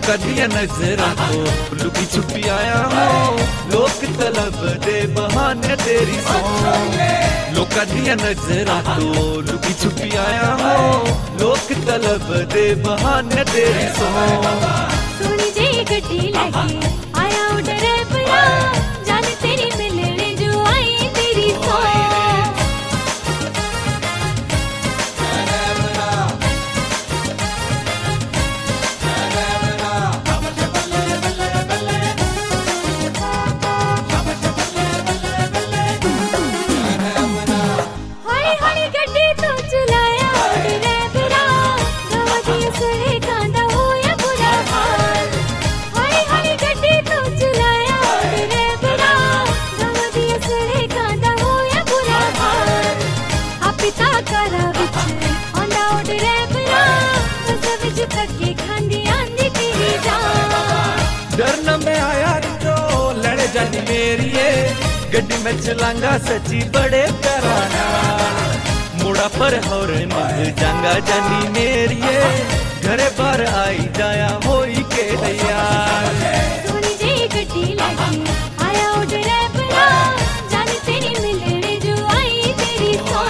लोका दिया नजरा तो लुकी छुपी आया हो, लोक तलब दे बहाने तेरी सो। लोका दिया नजरा तो लुकी छुपी आया हो, लोक तलब दे बहाने तेरी सो। सोनी जी गड्डी लगे आया ड्राइवरा, जाने तेरी मिलने जो आई तेरी सो। डरना मैं आया तो लड़े जानी मेरी है, गड्डी में चलांगा सची बड़े कराना। मुड़ा पर होर मग जांगा जानी मेरी है, घरे बार आई जाया होई के यार। सोनी जी गड्डी लगी आया ड्राइवरा, जाने तेरी मिलने जो आई तेरी सो।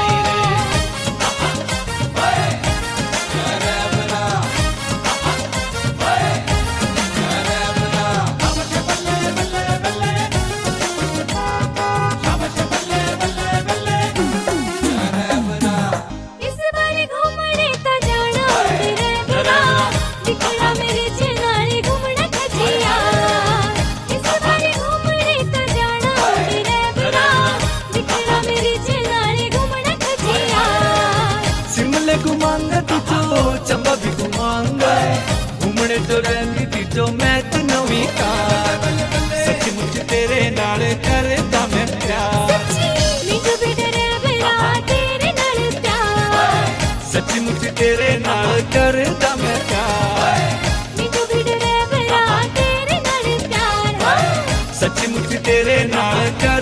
घुमांगा तुझो चंबा भी घुमांगा, घूमने तो रहंगी तुझो मैं तू नवी कार। सचमुच तेरे नाल करदा मैं प्यार, नीजो भी ड्राइवरा तेरे नाल प्यार। सचमुच तेरे नाल करदा मैं प्यार, नीजो भी ड्राइवरा तेरे नाल प्यार। सचमुच तेरे नाल कर